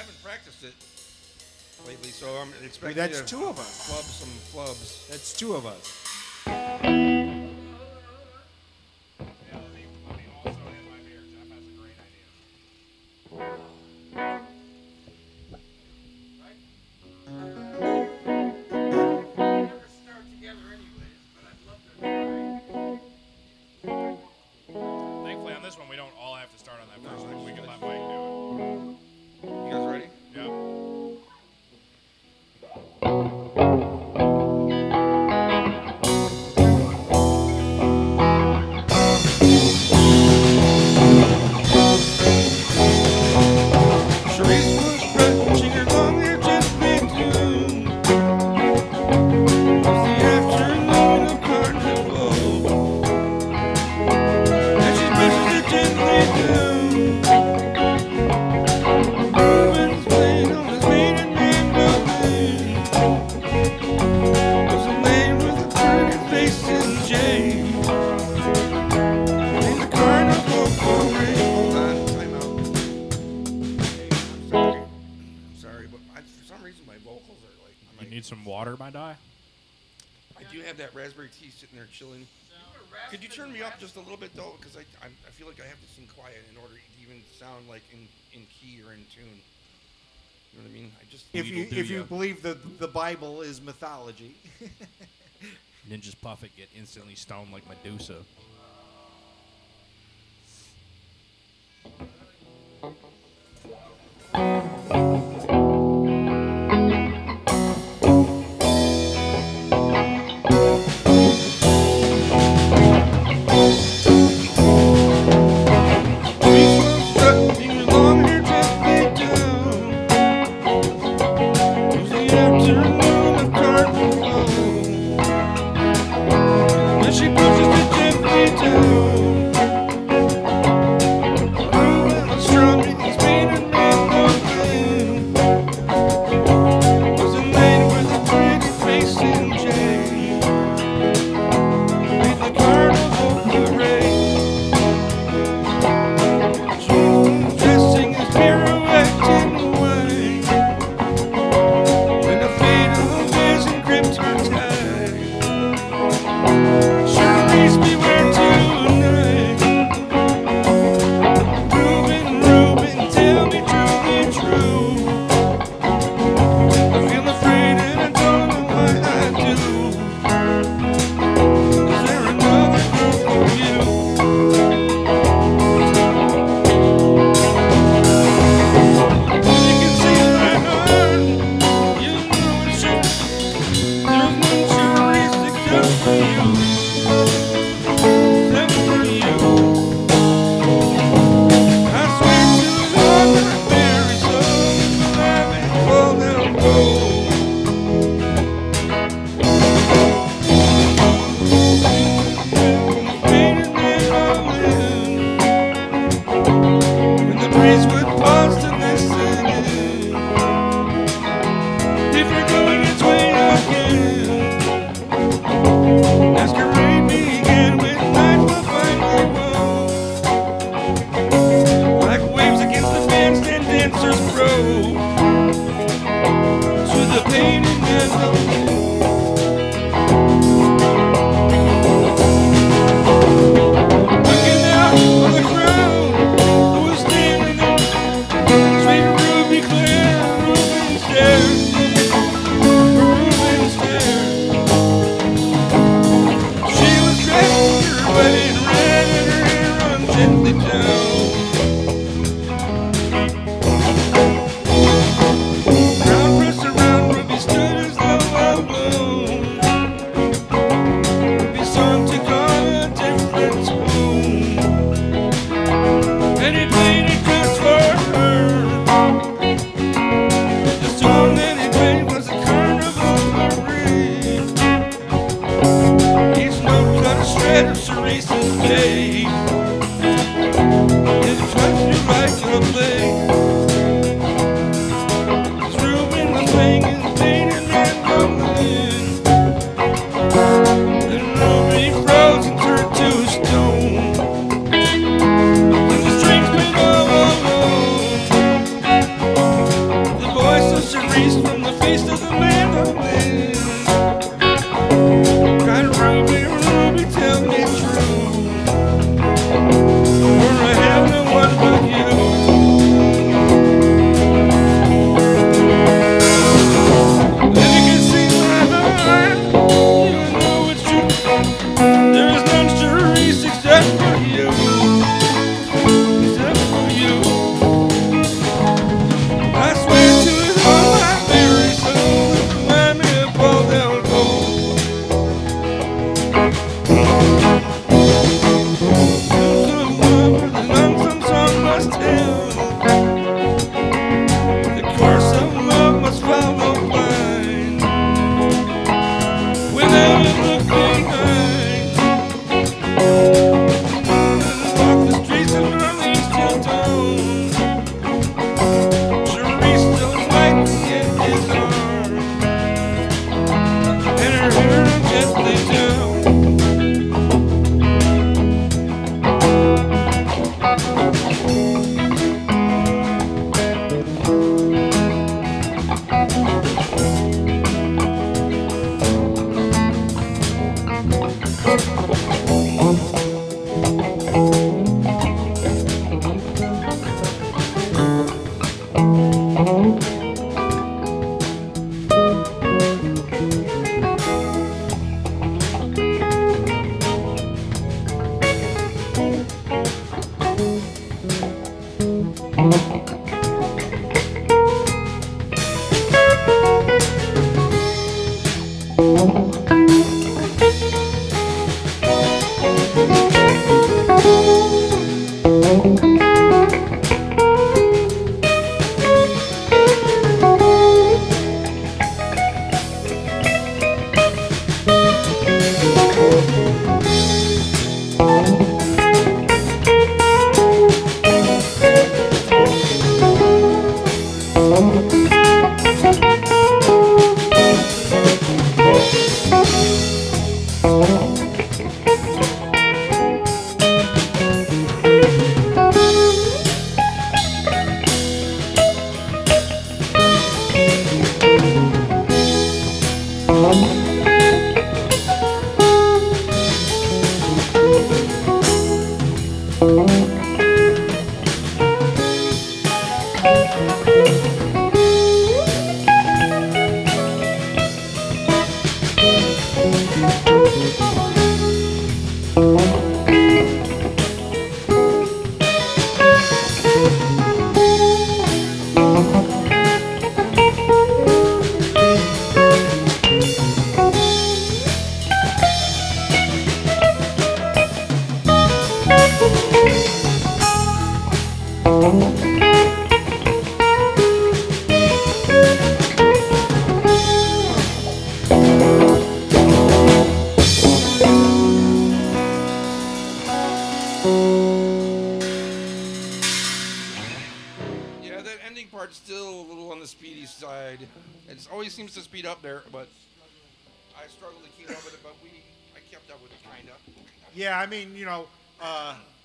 haven't practiced it lately, so I'm expecting That's to two of us. flub some flubs. That's two of us. Thankfully, on this one, we don't all have to start on that first one. We can let Mike do You guys ready? it. Yep. Charisse was crunching her long hair just between. Was the afternoon of carnival, and she brushes it gently down. Reuben's playing on his maiden mandolin. Was a man with a pretty face and Jane. In the carnival parade. Hold on, time out. I'm sorry, but for some reason my vocals are like. You need some water, my die? I do have that raspberry tea sitting there chilling. Could you turn me up just a little bit though, because I feel like I have to sing quiet in order to even sound like in key or in tune. You know what I mean? I just If you believe the Bible is mythology. Ninjas Puffet get instantly stoned like Medusa. She pushes it gently down. gently down. erased from the face of the land of man. God, Ruby, Ruby, tell me true. For I have no one but you. And you can see my heart, you know it's true. There is none to erase except for you. Except for you. I swear to it on my very soul that I may fall down cold. Some lover, the lonesome song must tell. The course of love must follow blind. Without a look behind. Walk the streets of Orleans till dawn. Cherise still fighting in his arms, and her hair gently down. Yeah, that ending part's still a little on the speedy side. It always seems to speed up there, but I struggled to keep up with it. But I kept up with it, kinda. Yeah, I mean,